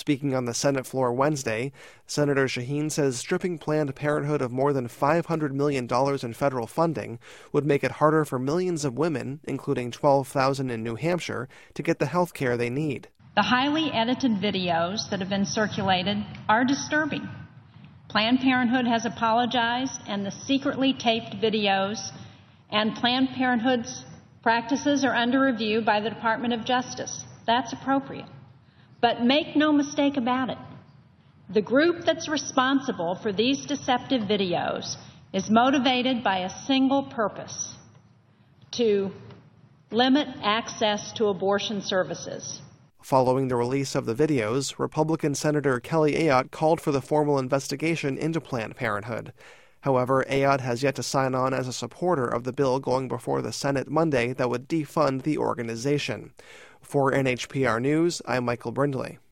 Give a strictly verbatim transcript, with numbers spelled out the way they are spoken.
Speaking on the Senate floor Wednesday, Senator Shaheen says stripping Planned Parenthood of more than five hundred million dollars in federal funding would make it harder for millions of women, including twelve thousand in New Hampshire, to get the health care they need. The highly edited videos that have been circulated are disturbing. Planned Parenthood has apologized, and the secretly taped videos and Planned Parenthood's practices are under review by the Department of Justice. That's appropriate. But make no mistake about it, the group that's responsible for these deceptive videos is motivated by a single purpose: to limit access to abortion services. Following the release of the videos, Republican Senator Kelly Ayotte called for the formal investigation into Planned Parenthood. However, Ayotte has yet to sign on as a supporter of the bill going before the Senate Monday that would defund the organization. For N H P R News, I'm Michael Brindley.